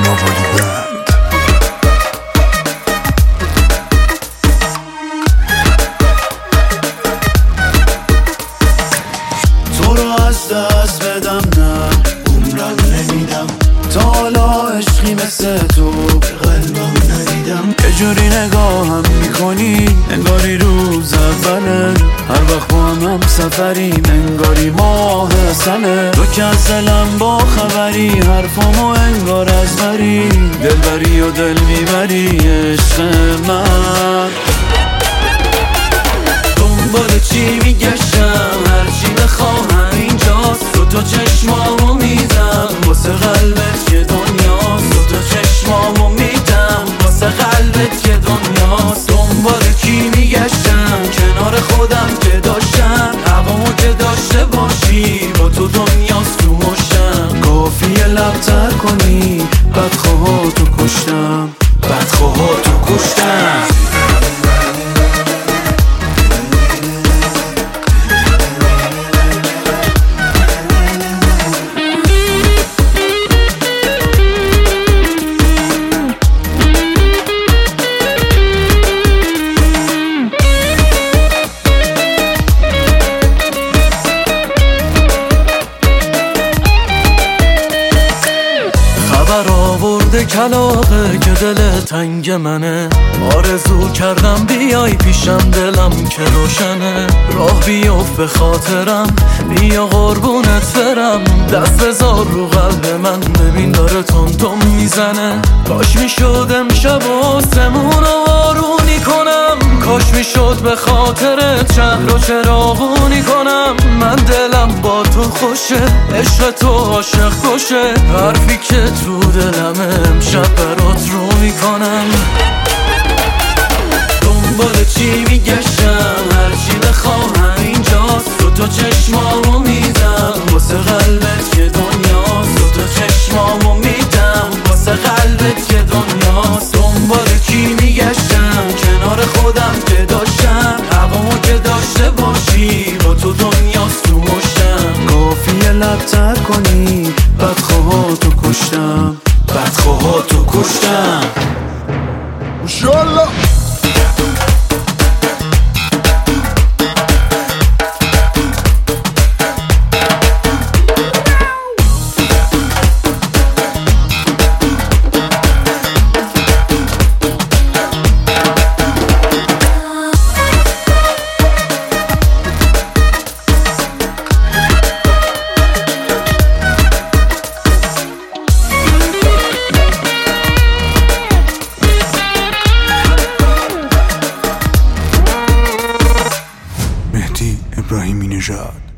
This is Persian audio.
موالی بند. تو رو از دست بدم نه عمرم نمیدم، تا حالا عشقی مثل تو قلبم ندیدم. یه جوری نگاهم میکنی انگاری روز اوله، هر وقت با هم سفریم انگاری ماه سنه. تو که از دلم با خبری، حرفامو انگار از بری، دلبری و دل میبری عشق من. دنبال چی میگشتم، هرچی بخواهم اینجاست. تو چشمامو میدم واسه قلبت که دنیاست. تو چشمامو میدم واسه قلبت که دنیاست. دنبال کی میگشتم، کنار خودم که داشتم. هوامو که داشته باشی با تو دنیاست تو مشتم. کافیه لبتر کنی بدخواهاتو کشتم، بدخواهاتو کشتم. آورده کلاغه که دل تنگ منه. آرزو کردم بیای پیشم دلم که روشنه. راه بیفت به خاطرم بیا قربونت برم. دست بذار رو قلب من ببین داره تون میزنه. کاش میشد امشب آسمون رو آرونی کنم. کاش میشد به خاطر شهر رو چراغونی کنم. من دلم با تو خوشه، عشق تو عاشق کشه. حرفی که تو دلم امشب برات رو میکنم. دنبال چی میگشتم، هرچی بخواهم اینجاست. تو چشمامو میدم واسه قلبت که دنیاست. تو چشمامو میدم واسه قلبت که دنیاست. دنبال کی میگشتم، کنار خودم که داشتم. هوامو که داشته باشی با تو دنیاست تو مشتم. کافیه لبتر کنی بدخواهاتو کشتم، بدخواهاتو کشتم. ماشاءالله. ابراهیمی نژاد.